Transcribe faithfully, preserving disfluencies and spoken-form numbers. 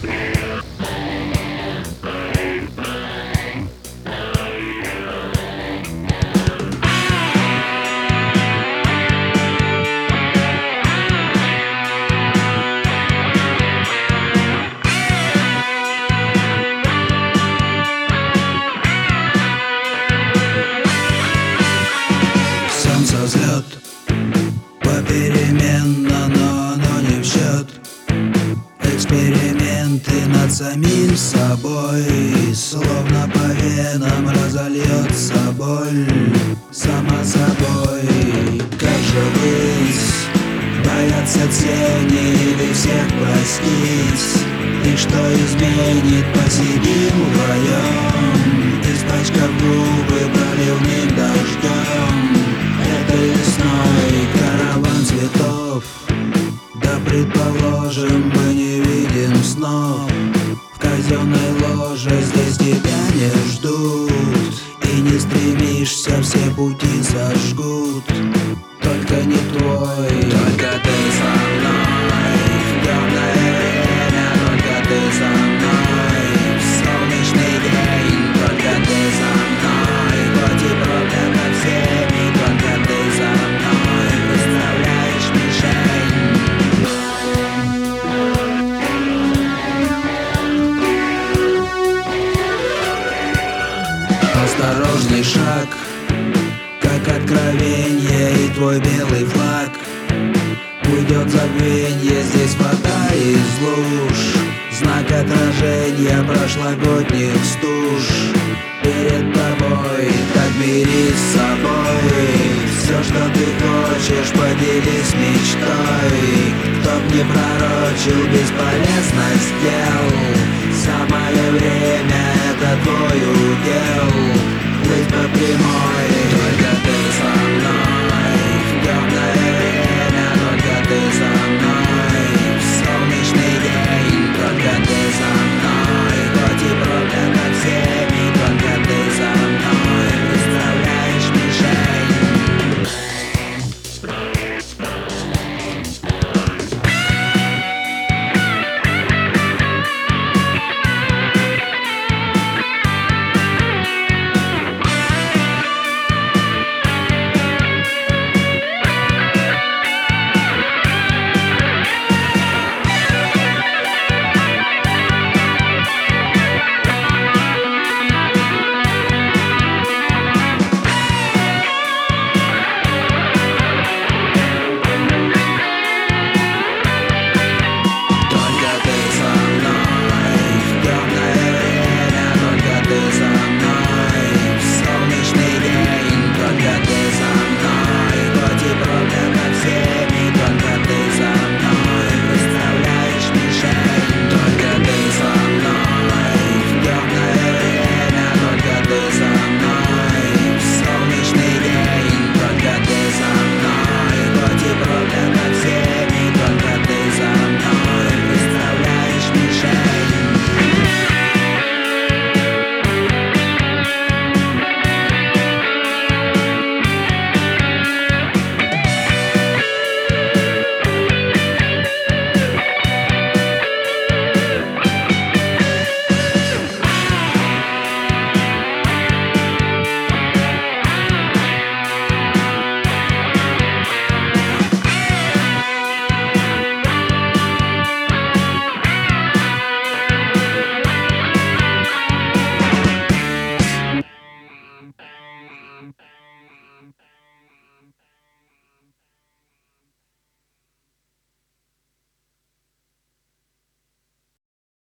Взлет попеременно, но оно не в счет. Эксперименты над самим собой, словно по венам разольется боль сама собой. Как же быть? Боятся тени или всех простить? И что изменит, посидим вдвоем, испачкав губы проливным дождем. Этой весной караван цветов, да предположим, мы не видим снов. В казенной ложе здесь тебя не ждут, и не стремишься, все пути сожгут. Только не твой, только ты со мной. В темное время только ты со мной. В солнечный день только ты со мной. Хоть и проблем над всеми, только ты со мной. Представляешь мишень. Осторожный шаг, как откровенье, и твой белый флаг уйдет в забвенье. Здесь вода из луж, знак отражения прошлогодних стуж. Перед тобой, так бери с собой все, что ты хочешь, поделись мечтой. Кто б не пророчил бесполезность дел, самое время — это твой удел. Плыть по прямой, только ты со мной. В темное время только ты со мной. В солнечный день только ты со мной. Хоть и проблем над всеми, только ты со мной. Представляешь мишень.